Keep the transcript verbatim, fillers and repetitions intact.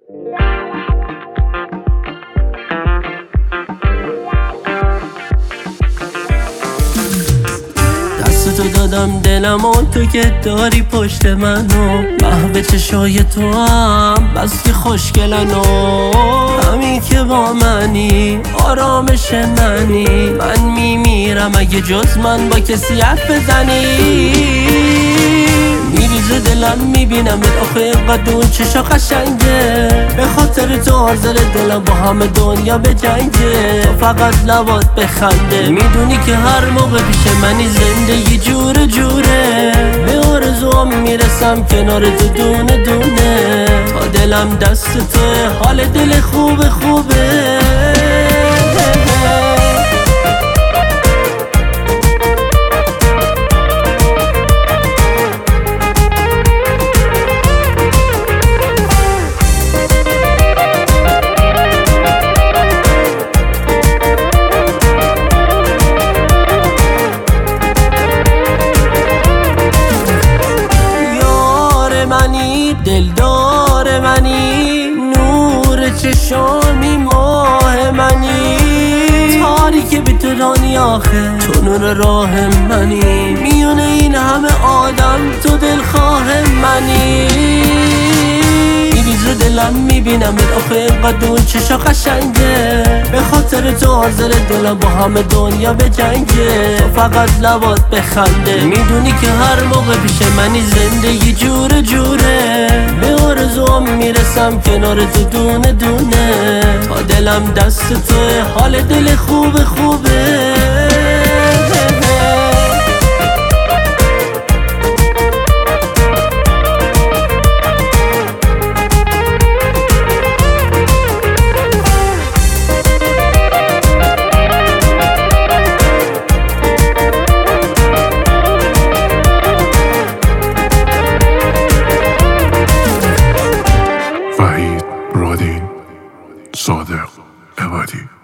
تو دادم دلم و تو که داری پشت منو، محو چشای تو هم بس که خوشگلن و همین که با منی آرامش منی. من میمیرم اگه جز من با کسی حرف بزنی. میریزه دلم میبینم آخه اینقدر اون چشا قشنگه، به خاطر تو حاضر دلم با همه دنیا به جنگه. تو فقط لبات بخنده، میدونی که هر موقع پیش منی زندگی جوره جوره. به آرزوام میرسم کنار تو دونه دونه، تا دلم دست توه حال دل خوبه خوبه. دلدار منی، نور چشامی ماه منی، تاریک بی تو رانی آخه تو نور راه منی. میونه این همه آدم تو دلخواه منی. میریزه دلم میبینم آخه اینقدر اون چشا قشنگه، به خاطر تو حاضر دلم با همه دنیا به جنگه. تو فقط لبات بخنده، میدونی که هر موقع پیش منی زندگی جوره جوره. به آرزوام میرسم کنار تو دونه دونه، تا دلم دست توه حال دل خوبه خوبه. وحید رادین صادق عبادی.